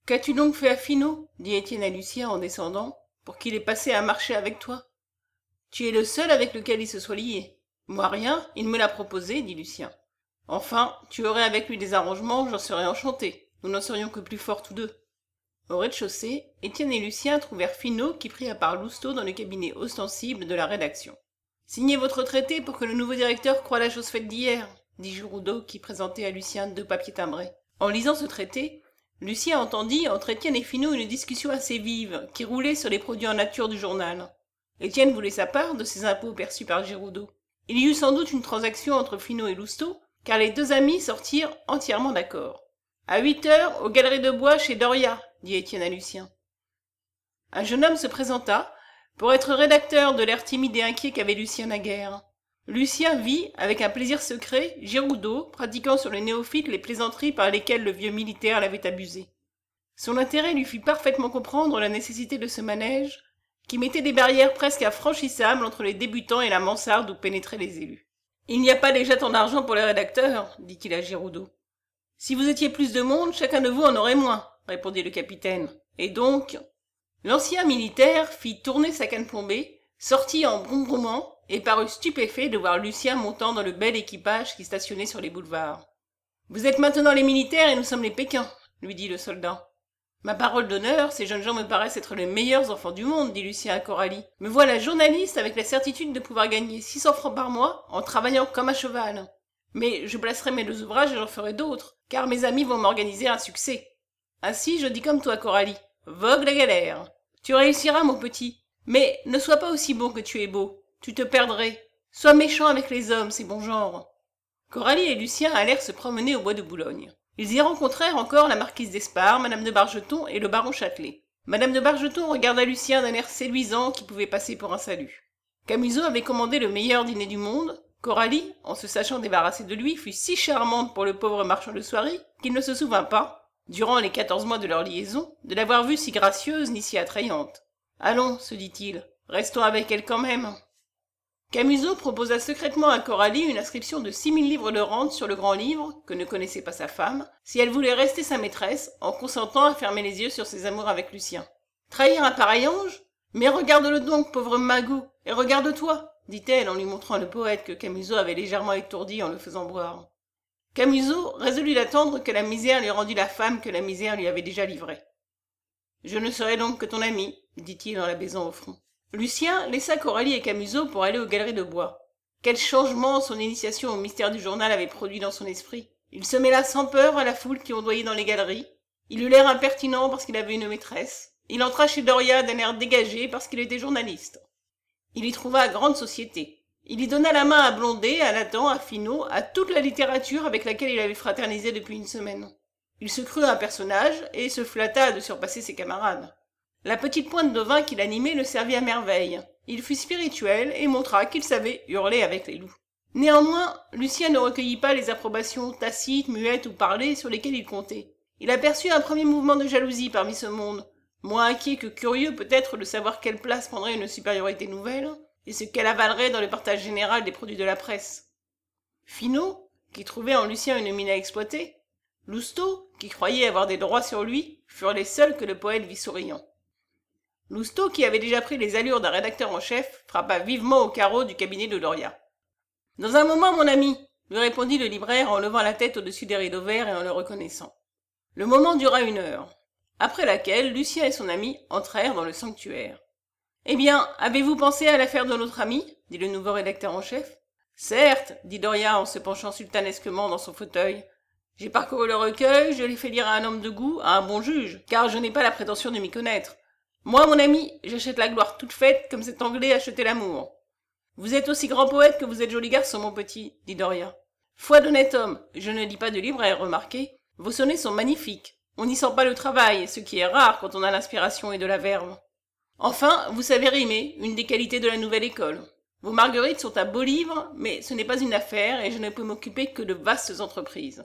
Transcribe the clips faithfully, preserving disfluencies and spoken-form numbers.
Qu'as-tu donc fait à Finot dit Étienne à Lucien en descendant, pour qu'il ait passé à marcher avec toi? Tu es le seul avec lequel il se soit lié. Moi rien, il me l'a proposé, dit Lucien. Enfin, tu aurais avec lui des arrangements, j'en serais enchanté. Nous n'en serions que plus forts tous deux. Au rez-de-chaussée, Étienne et Lucien trouvèrent Finot qui prit à part Lousteau dans le cabinet ostensible de la rédaction. Signez votre traité pour que le nouveau directeur croie la chose faite d'hier, dit Giroudeau qui présentait à Lucien deux papiers timbrés. En lisant ce traité, Lucien entendit entre Étienne et Finot une discussion assez vive qui roulait sur les produits en nature du journal. Étienne voulait sa part de ces impôts perçus par Giroudeau. Il y eut sans doute une transaction entre Finot et Lousteau, car les deux amis sortirent entièrement d'accord. À huit heures, aux Galeries de Bois, chez Doria, dit Étienne à Lucien. Un jeune homme se présenta, pour être rédacteur de l'air timide et inquiet qu'avait Lucien naguère. Lucien vit, avec un plaisir secret, Giroudeau pratiquant sur les néophytes les plaisanteries par lesquelles le vieux militaire l'avait abusé. Son intérêt lui fit parfaitement comprendre la nécessité de ce manège, qui mettait des barrières presque infranchissables entre les débutants et la mansarde où pénétraient les élus. « Il n'y a pas déjà tant d'argent pour les rédacteurs, dit-il à Giroudeau. Si vous étiez plus de monde, chacun de vous en aurait moins, répondit le capitaine. Et donc... L'ancien militaire fit tourner sa canne plombée, sortit en brombromant et parut stupéfait de voir Lucien montant dans le bel équipage qui stationnait sur les boulevards. « Vous êtes maintenant les militaires et nous sommes les Pékins, lui dit le soldat. Ma parole d'honneur, ces jeunes gens me paraissent être les meilleurs enfants du monde, dit Lucien à Coralie. Me voilà journaliste avec la certitude de pouvoir gagner six cents francs par mois en travaillant comme un cheval. Mais je placerai mes deux ouvrages et j'en ferai d'autres, car mes amis vont m'organiser un succès. Ainsi, je dis comme toi, Coralie. Vogue la galère. Tu réussiras, mon petit. Mais ne sois pas aussi beau que tu es beau. Tu te perdrais. Sois méchant avec les hommes, c'est bon genre. Coralie et Lucien allèrent se promener au bois de Boulogne. Ils y rencontrèrent encore la marquise d'Espard, madame de Bargeton et le baron Châtelet. Madame de Bargeton regarda Lucien d'un air séduisant qui pouvait passer pour un salut. Camusot avait commandé le meilleur dîner du monde. Coralie, en se sachant débarrassée de lui, fut si charmante pour le pauvre marchand de soieries qu'il ne se souvint pas, durant les quatorze mois de leur liaison, de l'avoir vue si gracieuse ni si attrayante. « Allons, se dit-il, restons avec elle quand même. » Camusot proposa secrètement à Coralie une inscription de six mille livres de rente sur le grand livre, que ne connaissait pas sa femme, si elle voulait rester sa maîtresse, en consentant à fermer les yeux sur ses amours avec Lucien. « Trahir un pareil ange? Mais regarde-le donc, pauvre magot, et regarde-toi, dit-elle en lui montrant le poète que Camusot avait légèrement étourdi en le faisant boire. Camusot résolut d'attendre que la misère lui rendît la femme que la misère lui avait déjà livrée. « Je ne serai donc que ton ami, dit-il en la baisant au front. Lucien laissa Coralie et Camusot pour aller aux Galeries de Bois. Quel changement son initiation au mystère du journal avait produit dans son esprit. Il se mêla sans peur à la foule qui ondoyait dans les galeries. Il eut l'air impertinent parce qu'il avait une maîtresse. Il entra chez Doria d'un air dégagé parce qu'il était journaliste. Il y trouva grande société. Il y donna la main à Blondet, à Nathan, à Finot, à toute la littérature avec laquelle il avait fraternisé depuis une semaine. Il se crut un personnage et se flatta de surpasser ses camarades. La petite pointe de vin qui l'animait le servit à merveille. Il fut spirituel et montra qu'il savait hurler avec les loups. Néanmoins, Lucien ne recueillit pas les approbations tacites, muettes ou parlées sur lesquelles il comptait. Il aperçut un premier mouvement de jalousie parmi ce monde, moins inquiet que curieux peut-être de savoir quelle place prendrait une supériorité nouvelle, et ce qu'elle avalerait dans le partage général des produits de la presse. Finot, qui trouvait en Lucien une mine à exploiter, Lousteau, qui croyait avoir des droits sur lui, furent les seuls que le poète vit souriant. Lousteau, qui avait déjà pris les allures d'un rédacteur en chef, frappa vivement au carreau du cabinet de Doria. « Dans un moment, mon ami, lui répondit le libraire en levant la tête au-dessus des rideaux verts et en le reconnaissant. Le moment dura une heure, après laquelle Lucien et son ami entrèrent dans le sanctuaire. « Eh bien, avez-vous pensé à l'affaire de notre ami ?» dit le nouveau rédacteur en chef. « Certes, dit Doria en se penchant sultanesquement dans son fauteuil. J'ai parcouru le recueil, je l'ai fait lire à un homme de goût, à un bon juge, car je n'ai pas la prétention de m'y connaître. Moi, mon ami, j'achète la gloire toute faite comme cet Anglais achetait l'amour. Vous êtes aussi grand poète que vous êtes joli garçon, mon petit, dit Doria. Foi d'honnête homme, je ne lis pas de libraire, remarquez. Vos sonnets sont magnifiques. On n'y sent pas le travail, ce qui est rare quand on a l'inspiration et de la verve. Enfin, vous savez rimer, une des qualités de la nouvelle école. Vos marguerites sont un beau livre, mais ce n'est pas une affaire et je ne peux m'occuper que de vastes entreprises.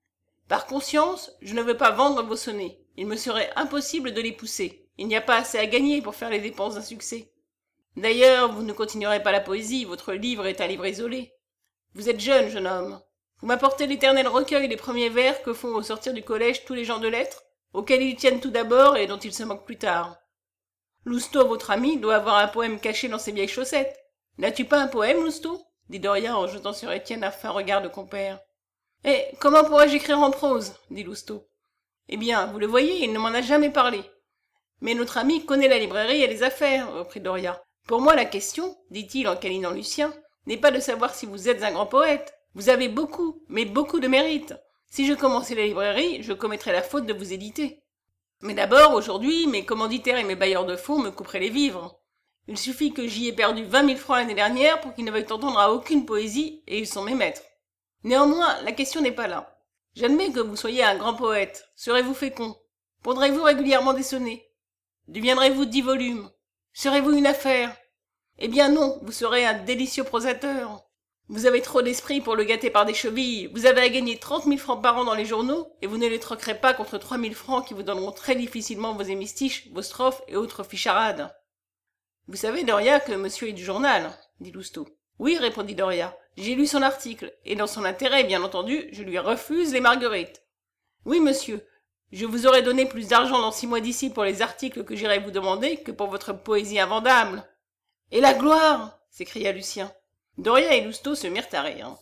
Par conscience, je ne veux pas vendre vos sonnets. Il me serait impossible de les pousser. Il n'y a pas assez à gagner pour faire les dépenses d'un succès. D'ailleurs, vous ne continuerez pas la poésie, votre livre est un livre isolé. Vous êtes jeune, jeune homme. Vous m'apportez l'éternel recueil des premiers vers que font au sortir du collège tous les gens de lettres, auquel ils tiennent tout d'abord et dont ils se moquent plus tard. Lousteau, votre ami, doit avoir un poème caché dans ses vieilles chaussettes. N'as-tu pas un poème, Lousteau? Dit Doria en jetant sur Étienne un fin regard de compère. Eh, comment pourrais-je écrire en prose? Dit Lousteau. Eh bien, vous le voyez, il ne m'en a jamais parlé. Mais notre ami connaît la librairie et les affaires, reprit Doria. Pour moi, la question, dit-il en câlinant Lucien, n'est pas de savoir si vous êtes un grand poète. Vous avez beaucoup, mais beaucoup de mérite. Si je commençais la librairie, je commettrais la faute de vous éditer. Mais d'abord, aujourd'hui, mes commanditaires et mes bailleurs de fonds me couperaient les vivres. Il suffit que j'y ai perdu vingt mille francs l'année dernière pour qu'ils ne veuillent entendre à aucune poésie, et ils sont mes maîtres. Néanmoins, la question n'est pas là. J'admets que vous soyez un grand poète. Serez-vous fécond? Pondrez-vous régulièrement des sonnets? Deviendrez-vous dix volumes? Serez-vous une affaire? Eh bien non, vous serez un délicieux prosateur. Vous avez trop d'esprit pour le gâter par des chevilles. Vous avez à gagner trente mille francs par an dans les journaux, et vous ne les troquerez pas contre trois mille francs qui vous donneront très difficilement vos hémistiches, vos strophes et autres ficharades. Vous savez, Doria, que monsieur est du journal, dit Lousteau. Oui, répondit Doria. J'ai lu son article, et dans son intérêt, bien entendu, je lui refuse les marguerites. Oui, monsieur, je vous aurais donné plus d'argent dans six mois d'ici pour les articles que j'irais vous demander que pour votre poésie invendable. Et la gloire! S'écria Lucien. Doria et Lousteau se mirent à rire.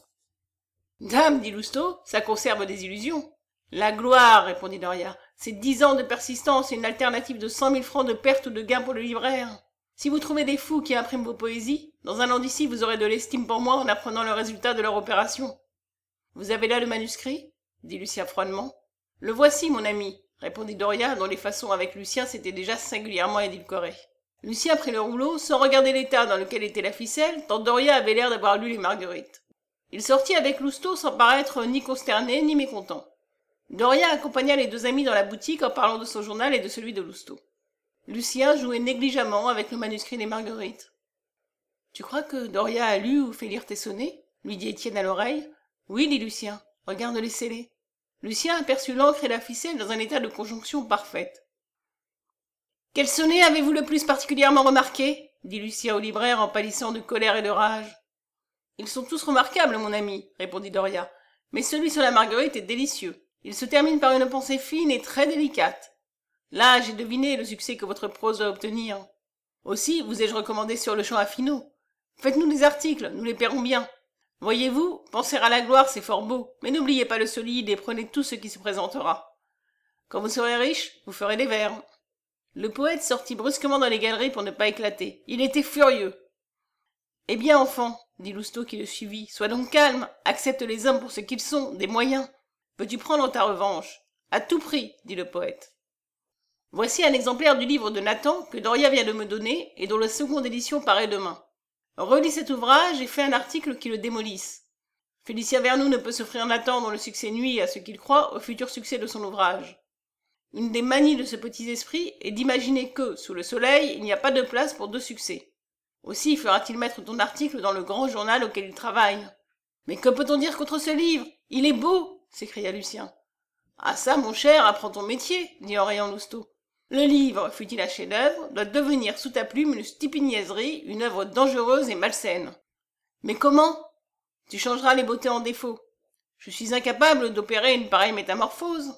Dame, dit Lousteau, ça conserve des illusions. La gloire, répondit Doria, c'est dix ans de persistance et une alternative de cent mille francs de perte ou de gain pour le libraire. Si vous trouvez des fous qui impriment vos poésies, dans un an d'ici vous aurez de l'estime pour moi en apprenant le résultat de leur opération. Vous avez là le manuscrit? Dit Lucien froidement. Le voici, mon ami, répondit Doria, dont les façons avec Lucien s'étaient déjà singulièrement édulcorées. Lucien prit le rouleau, sans regarder l'état dans lequel était la ficelle, tant Doria avait l'air d'avoir lu les marguerites. Il sortit avec Lousteau sans paraître ni consterné ni mécontent. Doria accompagna les deux amis dans la boutique en parlant de son journal et de celui de Lousteau. Lucien jouait négligemment avec le manuscrit des marguerites. « Tu crois que Doria a lu ou fait lire tes sonnets ?» lui dit Étienne à l'oreille. « Oui, dit Lucien, regarde les scellés. » Lucien aperçut l'encre et la ficelle dans un état de conjonction parfaite. « Quel sonnet avez-vous le plus particulièrement remarqué ?» dit Lucien au libraire en pâlissant de colère et de rage. « Ils sont tous remarquables, mon ami, répondit Doria, mais celui sur la marguerite est délicieux. Il se termine par une pensée fine et très délicate. Là, j'ai deviné le succès que votre prose va obtenir. Aussi, vous ai-je recommandé sur le champ à Finot. Faites-nous des articles, nous les paierons bien. Voyez-vous, penser à la gloire, c'est fort beau, mais n'oubliez pas le solide et prenez tout ce qui se présentera. Quand vous serez riche, vous ferez des vers. » Le poète sortit brusquement dans les galeries pour ne pas éclater. Il était furieux. « Eh bien, enfant, dit Lousteau qui le suivit, sois donc calme, accepte les hommes pour ce qu'ils sont, des moyens. Veux-tu prendre ta revanche? À tout prix, dit le poète. Voici un exemplaire du livre de Nathan que Doria vient de me donner et dont la seconde édition paraît demain. Relis cet ouvrage et fais un article qui le démolisse. Félicien Vernou ne peut s'offrir Nathan dont le succès nuit à ce qu'il croit au futur succès de son ouvrage. Une des manies de ce petit esprit est d'imaginer que, sous le soleil, il n'y a pas de place pour deux succès. Aussi fera-t-il mettre ton article dans le grand journal auquel il travaille. Mais que peut-on dire contre ce livre? Il est beau, s'écria Lucien. Ah ça, mon cher, apprends ton métier, dit en riant Lousteau. Le livre, fût-il un chef-d'œuvre, doit devenir sous ta plume une stupide niaiserie, une œuvre dangereuse et malsaine. Mais comment? Tu changeras les beautés en défauts. Je suis incapable d'opérer une pareille métamorphose.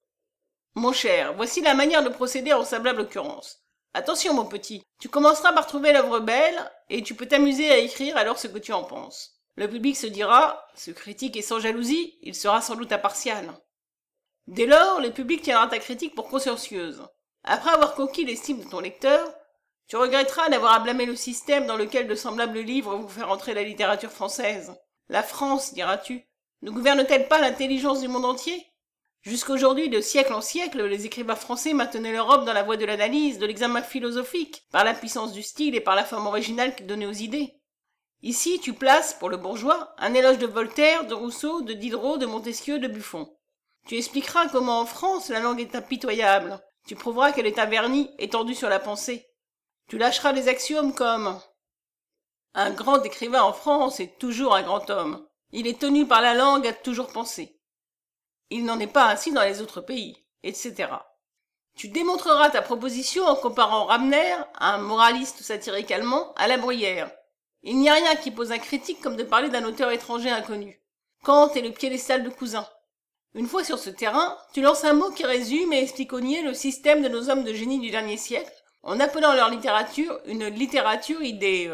Mon cher, voici la manière de procéder en semblable occurrence. Attention, mon petit, tu commenceras par trouver l'œuvre belle, et tu peux t'amuser à écrire alors ce que tu en penses. Le public se dira, ce critique est sans jalousie, il sera sans doute impartial. Dès lors, le public tiendra ta critique pour consciencieuse. Après avoir conquis l'estime de ton lecteur, tu regretteras d'avoir à blâmer le système dans lequel de semblables livres vont faire entrer la littérature française. La France, diras-tu, ne gouverne-t-elle pas l'intelligence du monde entier? Jusqu'aujourd'hui, de siècle en siècle, les écrivains français maintenaient l'Europe dans la voie de l'analyse, de l'examen philosophique, par la puissance du style et par la forme originale qu'ils donnaient aux idées. Ici, tu places, pour le bourgeois, un éloge de Voltaire, de Rousseau, de Diderot, de Montesquieu, de Buffon. Tu expliqueras comment en France la langue est impitoyable. Tu prouveras qu'elle est un vernis étendu sur la pensée. Tu lâcheras des axiomes comme « Un grand écrivain en France est toujours un grand homme. Il est tenu par la langue à toujours penser. Il n'en est pas ainsi dans les autres pays, et cetera. Tu démontreras ta proposition en comparant Ramner, un moraliste satirique allemand, à La Bruyère. Il n'y a rien qui pose un critique comme de parler d'un auteur étranger inconnu. Kant est le piédestal de Cousin. Une fois sur ce terrain, tu lances un mot qui résume et explique au niais le système de nos hommes de génie du dernier siècle, en appelant leur littérature une littérature idée.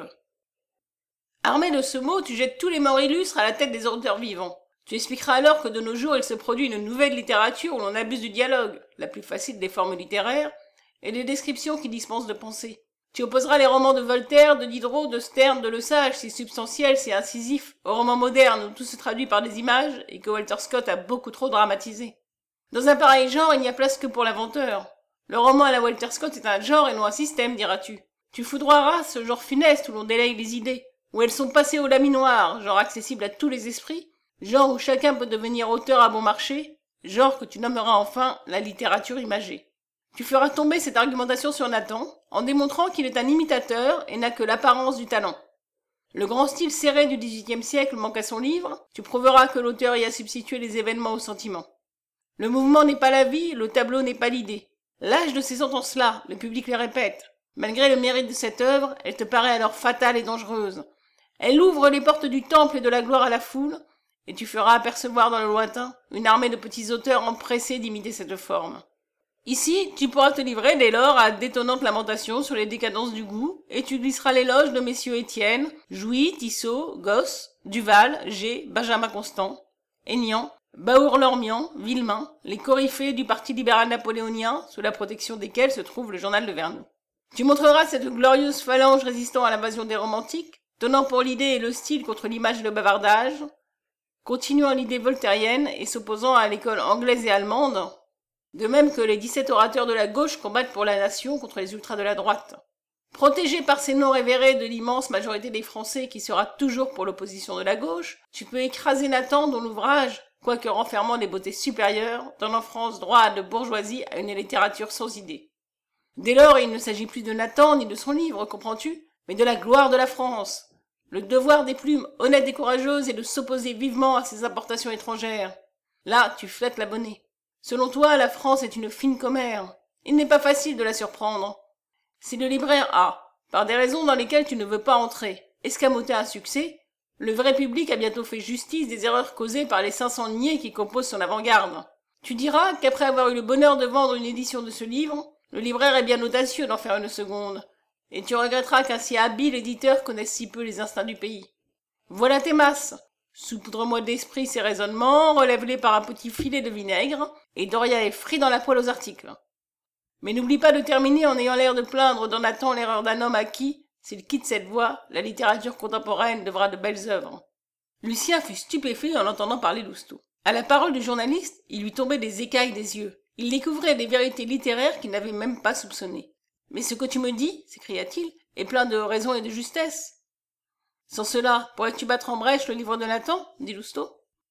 Armé de ce mot, tu jettes tous les morts illustres à la tête des auteurs vivants. Tu expliqueras alors que de nos jours, il se produit une nouvelle littérature où l'on abuse du dialogue, la plus facile des formes littéraires, et des descriptions qui dispensent de penser. Tu opposeras les romans de Voltaire, de Diderot, de Sterne, de Le Sage, si substantiels, si incisifs, aux romans modernes où tout se traduit par des images et que Walter Scott a beaucoup trop dramatisé. Dans un pareil genre, il n'y a place que pour l'inventeur. Le roman à la Walter Scott est un genre et non un système, diras-tu. Tu foudroieras ce genre funeste où l'on délaye les idées, où elles sont passées au laminoir, genre accessible à tous les esprits, genre où chacun peut devenir auteur à bon marché, genre que tu nommeras enfin la littérature imagée. Tu feras tomber cette argumentation sur Nathan, en démontrant qu'il est un imitateur et n'a que l'apparence du talent. Le grand style serré du dix-huitième siècle manque à son livre, tu prouveras que l'auteur y a substitué les événements aux sentiments. Le mouvement n'est pas la vie, le tableau n'est pas l'idée. L'âge de ces sentences-là, le public les répète. Malgré le mérite de cette œuvre, elle te paraît alors fatale et dangereuse. Elle ouvre les portes du temple et de la gloire à la foule, et tu feras apercevoir dans le lointain une armée de petits auteurs empressés d'imiter cette forme. Ici, tu pourras te livrer dès lors à d'étonnantes lamentations sur les décadences du goût, et tu glisseras l'éloge de messieurs Étienne, Jouy, Tissot, Gosse, Duval, G, Benjamin Constant, Aignan, Baour-Lormian, Villemain, les coryphées du parti libéral napoléonien, sous la protection desquels se trouve le journal de Vernou. Tu montreras cette glorieuse phalange résistant à l'invasion des romantiques, tenant pour l'idée et le style contre l'image et le bavardage, continuant l'idée voltairienne et s'opposant à l'école anglaise et allemande, de même que les dix-sept orateurs de la gauche combattent pour la nation contre les ultras de la droite. Protégé par ces noms révérés de l'immense majorité des Français qui sera toujours pour l'opposition de la gauche, tu peux écraser Nathan dont l'ouvrage, quoique renfermant des beautés supérieures, donne en France droit de bourgeoisie à une littérature sans idée. Dès lors, il ne s'agit plus de Nathan ni de son livre, comprends-tu, mais de la gloire de la France. Le devoir des plumes honnêtes et courageuses est de s'opposer vivement à ces importations étrangères. Là, tu flattes l'abonné. Selon toi, la France est une fine commère. Il n'est pas facile de la surprendre. Si le libraire a, par des raisons dans lesquelles tu ne veux pas entrer, escamoté un succès, le vrai public a bientôt fait justice des erreurs causées par les cinq cents niais qui composent son avant-garde. Tu diras qu'après avoir eu le bonheur de vendre une édition de ce livre, le libraire est bien audacieux d'en faire une seconde, et tu regretteras qu'un si habile éditeur connaisse si peu les instincts du pays. Voilà tes masses. Saupoudre-moi d'esprit ces raisonnements, relève-les par un petit filet de vinaigre, et Doria est frit dans la poêle aux articles. Mais n'oublie pas de terminer en ayant l'air de plaindre dans Nathan l'erreur d'un homme à qui, s'il quitte cette voie, la littérature contemporaine devra de belles œuvres. Lucien fut stupéfait en entendant parler Lousteau. À la parole du journaliste, il lui tombait des écailles des yeux. Il découvrait des vérités littéraires qu'il n'avait même pas soupçonnées. « Mais ce que tu me dis, s'écria-t-il, est plein de raison et de justesse. » Sans cela, pourrais-tu battre en brèche le livre de Nathan dit Lousteau.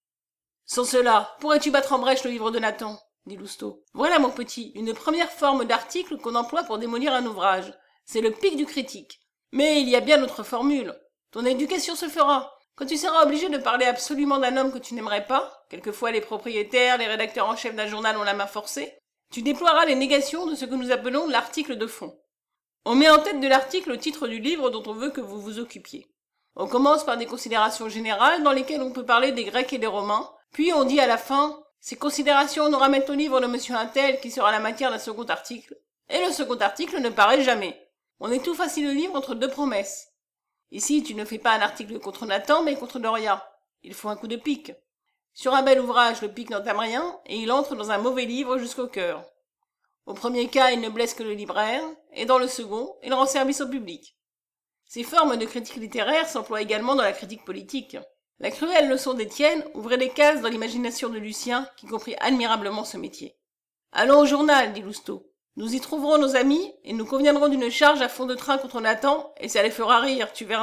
Sans cela, pourrais-tu battre en brèche le livre de Nathan dit Lousteau. Voilà, mon petit, une première forme d'article qu'on emploie pour démolir un ouvrage. C'est le pic du critique. Mais il y a bien d'autres formules. Ton éducation se fera. Quand tu seras obligé de parler absolument d'un homme que tu n'aimerais pas, quelquefois les propriétaires, les rédacteurs en chef d'un journal ont la main forcée, tu déploieras les négations de ce que nous appelons l'article de fond. On met en tête de l'article le titre du livre dont on veut que vous vous occupiez. On commence par des considérations générales dans lesquelles on peut parler des Grecs et des Romains, puis on dit à la fin « Ces considérations nous ramènent au livre de monsieur Untel qui sera la matière d'un second article. » Et le second article ne paraît jamais. On étouffe ainsi le livre entre deux promesses. Ici, tu ne fais pas un article contre Nathan, mais contre Doria. Il faut un coup de pique. Sur un bel ouvrage, le pique n'entame rien, et il entre dans un mauvais livre jusqu'au cœur. Au premier cas, il ne blesse que le libraire, et dans le second, il rend service au public. Ces formes de critique littéraire s'emploient également dans la critique politique. La cruelle leçon d'Étienne ouvrait des cases dans l'imagination de Lucien, qui comprit admirablement ce métier. « Allons au journal, dit Lousteau. Nous y trouverons nos amis, et nous conviendrons d'une charge à fond de train contre Nathan, et ça les fera rire, tu verras. »